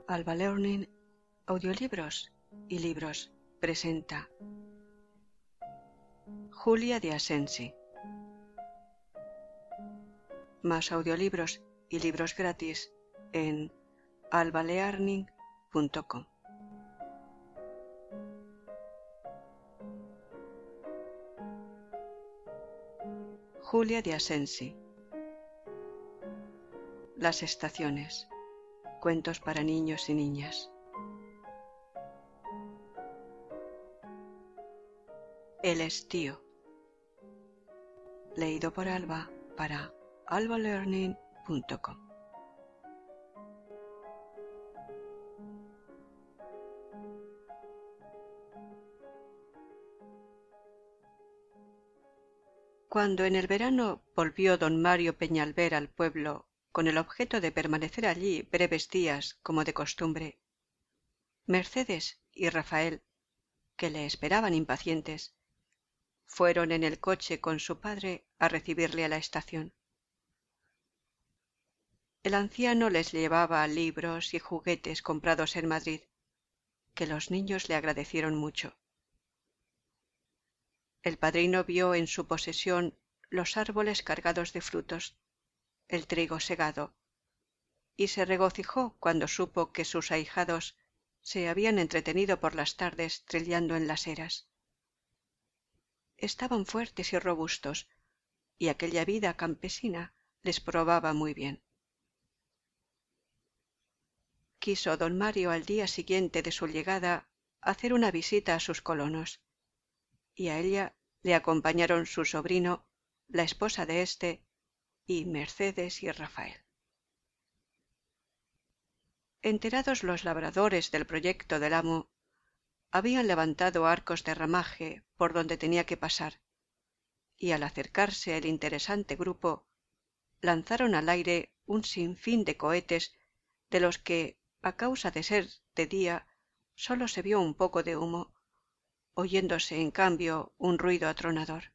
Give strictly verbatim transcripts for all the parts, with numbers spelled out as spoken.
Alba Learning, audiolibros y libros presenta Julia de Asensi. Más audiolibros y libros gratis en alba learning punto com. Julia de Asensi. Las estaciones. Cuentos para niños y niñas. El estío. Leído por Alba para alba learning punto com. Cuando en el verano volvió don Mario Peñalver al pueblo con el objeto de permanecer allí breves días como de costumbre, Mercedes y Rafael, que le esperaban impacientes, fueron en el coche con su padre a recibirle a la estación. El anciano les llevaba libros y juguetes comprados en Madrid, que los niños le agradecieron mucho. El padrino vio en su posesión los árboles cargados de frutos, el trigo segado, y se regocijó cuando supo que sus ahijados se habían entretenido por las tardes trillando en las eras. Estaban fuertes y robustos, y aquella vida campesina les probaba muy bien. Quiso don Mario al día siguiente de su llegada hacer una visita a sus colonos, y a ella le acompañaron su sobrino, la esposa de éste, y Mercedes y Rafael. Enterados los labradores del proyecto del amo, habían levantado arcos de ramaje por donde tenía que pasar, y al acercarse el interesante grupo, lanzaron al aire un sinfín de cohetes de los que, a causa de ser de día, sólo se vio un poco de humo, oyéndose en cambio un ruido atronador.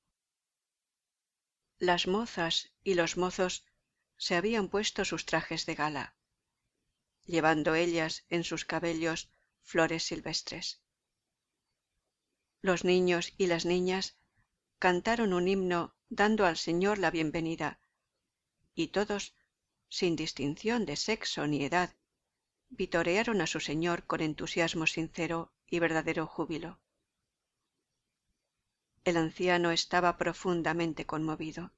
Las mozas y los mozos se habían puesto sus trajes de gala, llevando ellas en sus cabellos flores silvestres. Los niños y las niñas cantaron un himno dando al Señor la bienvenida, y todos, sin distinción de sexo ni edad, vitorearon a su Señor con entusiasmo sincero y verdadero júbilo. El anciano estaba profundamente conmovido.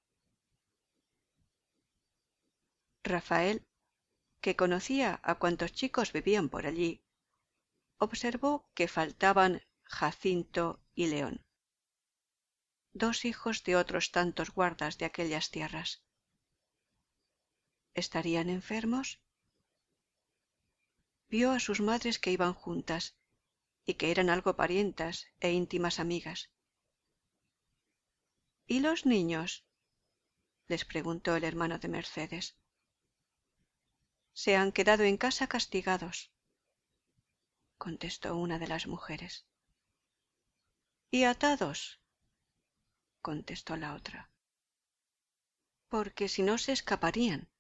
Rafael, que conocía a cuantos chicos vivían por allí, observó que faltaban Jacinto y León, dos hijos de otros tantos guardas de aquellas tierras. ¿Estarían enfermos? Vio a sus madres que iban juntas y que eran algo parientas e íntimas amigas. ¿Y los niños?, les preguntó el hermano de Mercedes. Se han quedado en casa castigados, contestó una de las mujeres. ¿Y atados?, contestó la otra. Porque si no se escaparían.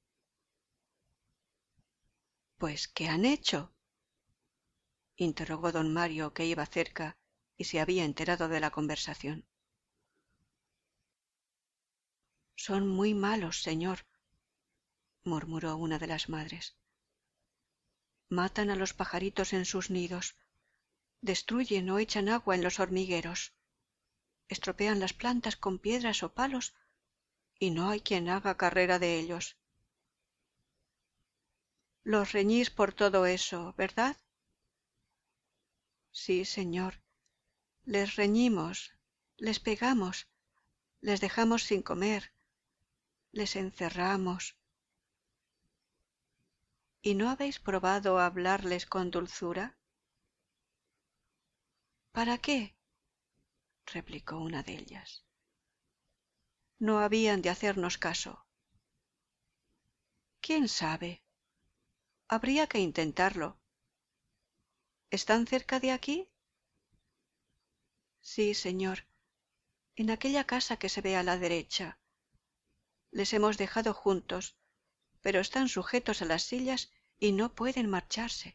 Pues, ¿qué han hecho?, interrogó don Mario, que iba cerca y se había enterado de la conversación. Son muy malos, señor, murmuró una de las madres. Matan a los pajaritos en sus nidos, destruyen o echan agua en los hormigueros, estropean las plantas con piedras o palos, y no hay quien haga carrera de ellos. Los reñís por todo eso, ¿verdad? Sí, señor. Les reñimos, les pegamos, les dejamos sin comer, les encerramos. ¿Y no habéis probado a hablarles con dulzura? ¿Para qué?, replicó una de ellas. No habían de hacernos caso. ¿Quién sabe? Habría que intentarlo. ¿Están cerca de aquí? Sí, señor, en aquella casa que se ve a la derecha. Les hemos dejado juntos, pero están sujetos a las sillas y no pueden marcharse.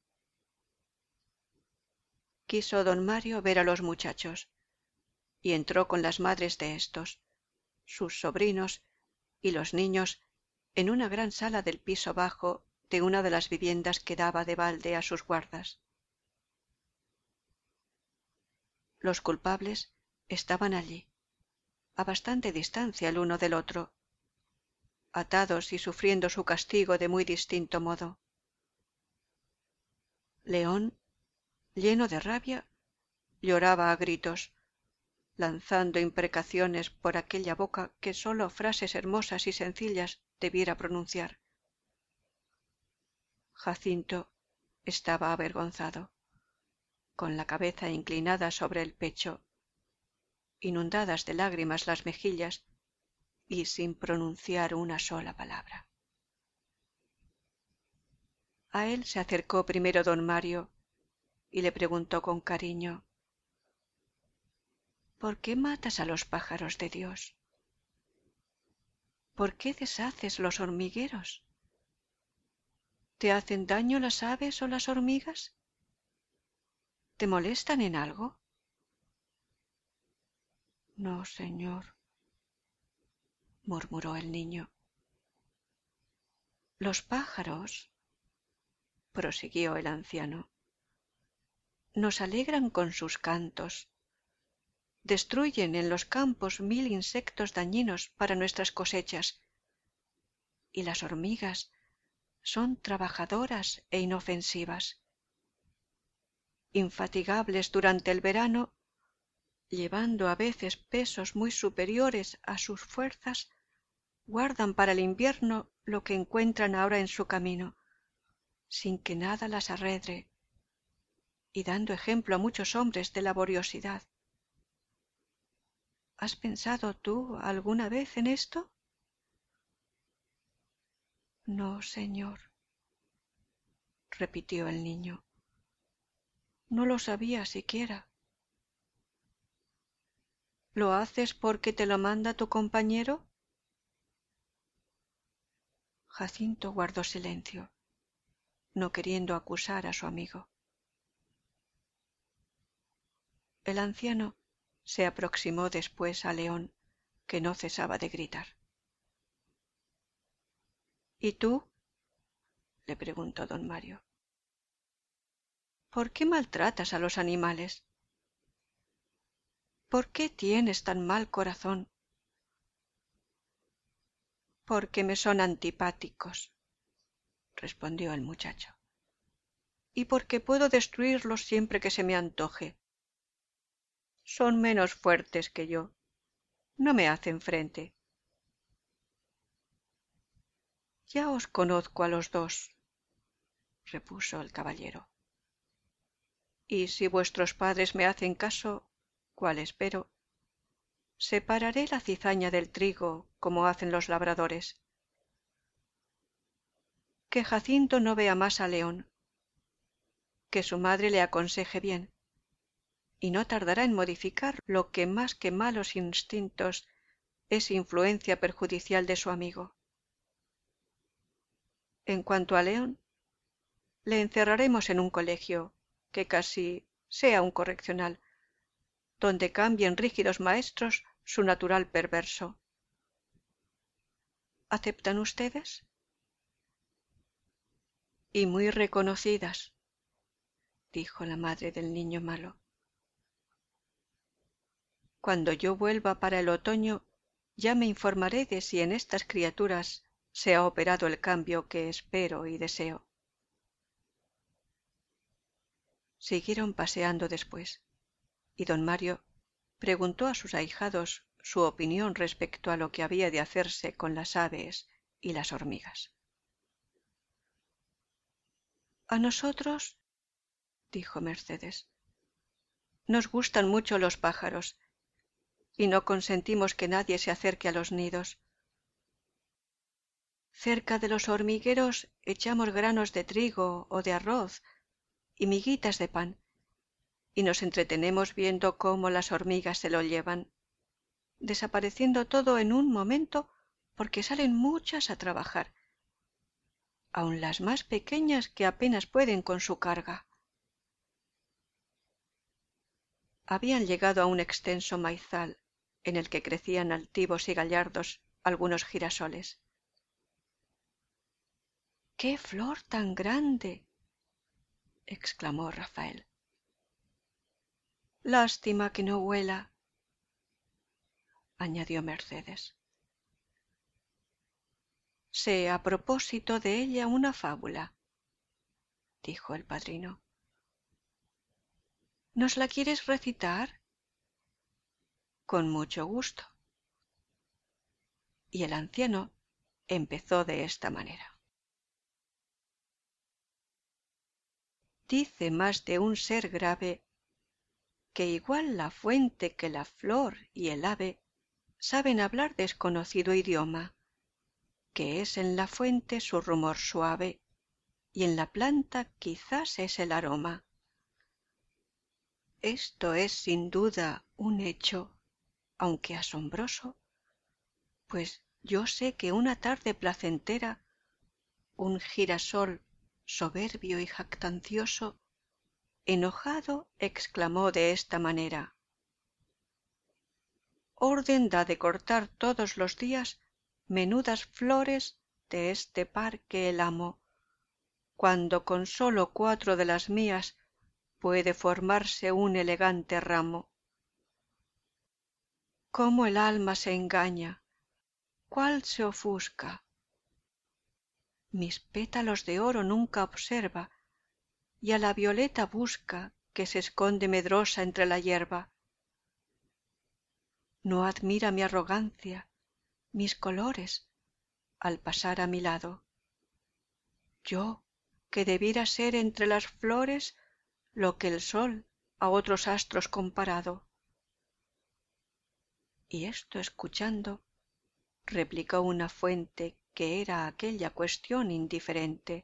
Quiso don Mario ver a los muchachos, y entró con las madres de éstos, sus sobrinos y los niños en una gran sala del piso bajo de una de las viviendas que daba de balde a sus guardas. Los culpables estaban allí, a bastante distancia el uno del otro, atados y sufriendo su castigo de muy distinto modo. León, lleno de rabia, lloraba a gritos, lanzando imprecaciones por aquella boca que sólo frases hermosas y sencillas debiera pronunciar. Jacinto estaba avergonzado, con la cabeza inclinada sobre el pecho, inundadas de lágrimas las mejillas y sin pronunciar una sola palabra. A él se acercó primero don Mario y le preguntó con cariño: ¿por qué matas a los pájaros de Dios? ¿Por qué deshaces los hormigueros? ¿Te hacen daño las aves o las hormigas? ¿Te molestan en algo? No, señor, murmuró el niño. Los pájaros, prosiguió el anciano, nos alegran con sus cantos, destruyen en los campos mil insectos dañinos para nuestras cosechas, y las hormigas son trabajadoras e inofensivas. Infatigables durante el verano, llevando a veces pesos muy superiores a sus fuerzas, guardan para el invierno lo que encuentran ahora en su camino, sin que nada las arredre, y dando ejemplo a muchos hombres de laboriosidad. ¿Has pensado tú alguna vez en esto? No, señor, repitió el niño. No lo sabía siquiera. ¿Lo haces porque te lo manda tu compañero? Jacinto guardó silencio, no queriendo acusar a su amigo. El anciano se aproximó después a León, que no cesaba de gritar. ¿Y tú? Le preguntó don Mario. ¿Por qué maltratas a los animales? ¿Por qué tienes tan mal corazón? Porque me son antipáticos, respondió el muchacho, y porque puedo destruirlos siempre que se me antoje. Son menos fuertes que yo, no me hacen frente. Ya os conozco a los dos, repuso el caballero, y si vuestros padres me hacen caso, cual espero, separaré la cizaña del trigo como hacen los labradores. Que Jacinto no vea más a León, que su madre le aconseje bien, y no tardará en modificar lo que más que malos instintos es influencia perjudicial de su amigo. En cuanto a León, le encerraremos en un colegio, que casi sea un correccional, donde cambien rígidos maestros su natural perverso. ¿Aceptan ustedes? Y muy reconocidas, dijo la madre del niño malo. Cuando yo vuelva para el otoño, ya me informaré de si en estas criaturas se ha operado el cambio que espero y deseo. Siguieron paseando después, y don Mario preguntó a sus ahijados su opinión respecto a lo que había de hacerse con las aves y las hormigas. A nosotros, dijo Mercedes, nos gustan mucho los pájaros, y no consentimos que nadie se acerque a los nidos. Cerca de los hormigueros echamos granos de trigo o de arroz y miguitas de pan, y nos entretenemos viendo cómo las hormigas se lo llevan, desapareciendo todo en un momento porque salen muchas a trabajar, aun las más pequeñas que apenas pueden con su carga. Habían llegado a un extenso maizal en el que crecían altivos y gallardos algunos girasoles. ¡Qué flor tan grande!, exclamó Rafael. Lástima que no huela, añadió Mercedes. Sé a propósito de ella una fábula, dijo el padrino. ¿Nos la quieres recitar? Con mucho gusto. Y el anciano empezó de esta manera. Dice más de un ser grave que igual la fuente que la flor y el ave saben hablar desconocido idioma, que es en la fuente su rumor suave y en la planta quizás es el aroma. Esto es sin duda un hecho, aunque asombroso, pues yo sé que una tarde placentera un girasol soberbio y jactancioso, enojado, exclamó de esta manera: orden da de cortar todos los días menudas flores de este parque el amo, cuando con sólo cuatro de las mías puede formarse un elegante ramo. Cómo el alma se engaña, cuál se ofusca. Mis pétalos de oro nunca observa, y a la violeta busca que se esconde medrosa entre la hierba. No admira mi arrogancia, mis colores, al pasar a mi lado. Yo, que debiera ser entre las flores lo que el sol a otros astros comparado. Y esto escuchando, replicó una fuente que era a aquella cuestión indiferente.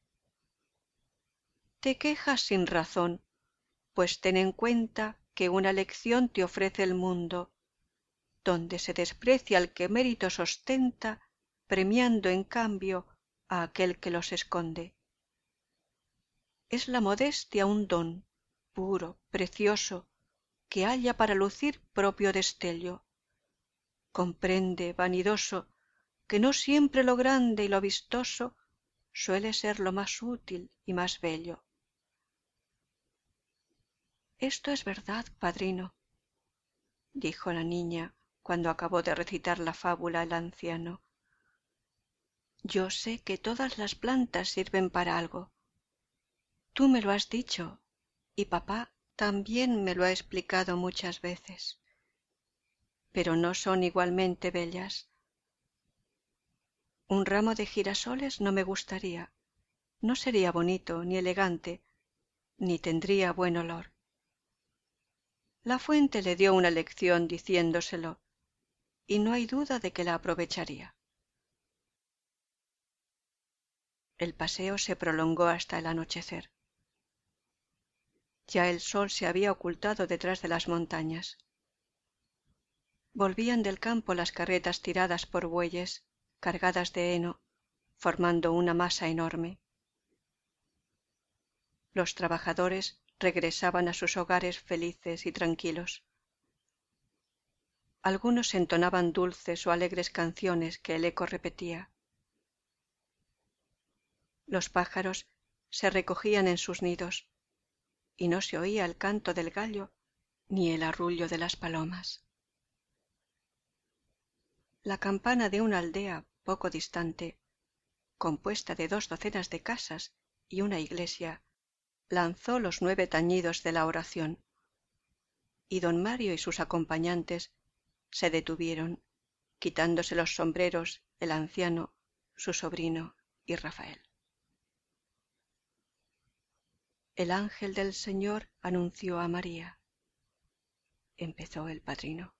Te quejas sin razón, pues ten en cuenta que una lección te ofrece el mundo, donde se desprecia al que méritos ostenta, premiando en cambio a aquel que los esconde. Es la modestia un don puro, precioso, que halla para lucir propio destello. Comprende, vanidoso, que no siempre lo grande y lo vistoso suele ser lo más útil y más bello. Esto es verdad, padrino, dijo la niña cuando acabó de recitar la fábula el anciano. Yo sé que todas las plantas sirven para algo. Tú me lo has dicho, y papá también me lo ha explicado muchas veces. Pero no son igualmente bellas. Un ramo de girasoles no me gustaría, no sería bonito ni elegante, ni tendría buen olor. La fuente le dio una lección diciéndoselo, y no hay duda de que la aprovecharía. El paseo se prolongó hasta el anochecer. Ya el sol se había ocultado detrás de las montañas. Volvían del campo las carretas tiradas por bueyes, cargadas de heno, formando una masa enorme. Los trabajadores regresaban a sus hogares felices y tranquilos. Algunos entonaban dulces o alegres canciones que el eco repetía. Los pájaros se recogían en sus nidos, y no se oía el canto del gallo ni el arrullo de las palomas. La campana de una aldea poco distante, compuesta de dos docenas de casas y una iglesia, lanzó los nueve tañidos de la oración, y don Mario y sus acompañantes se detuvieron, quitándose los sombreros el anciano, su sobrino y Rafael. El ángel del Señor anunció a María, empezó el padrino.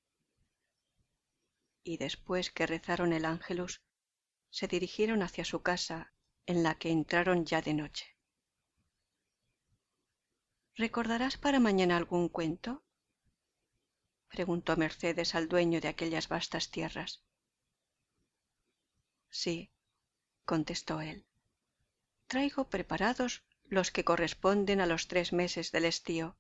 Y después que rezaron el ángelus, se dirigieron hacia su casa, en la que entraron ya de noche. ¿Recordarás para mañana algún cuento?, preguntó Mercedes al dueño de aquellas vastas tierras. Sí, contestó él. traigo preparados los que corresponden a los tres meses del estío.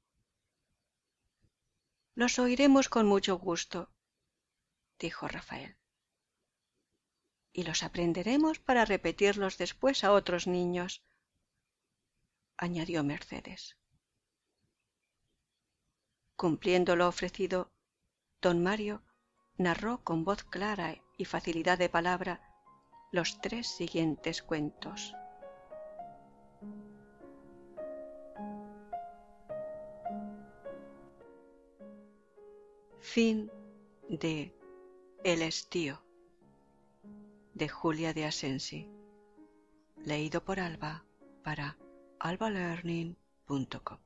Los oiremos con mucho gusto, dijo Rafael, y los aprenderemos para repetirlos después a otros niños, añadió Mercedes. Cumpliendo lo ofrecido, don Mario narró con voz clara y facilidad de palabra los tres siguientes cuentos. Fin de El estío, de Julia de Asensi, leído por Alba para alba learning punto com.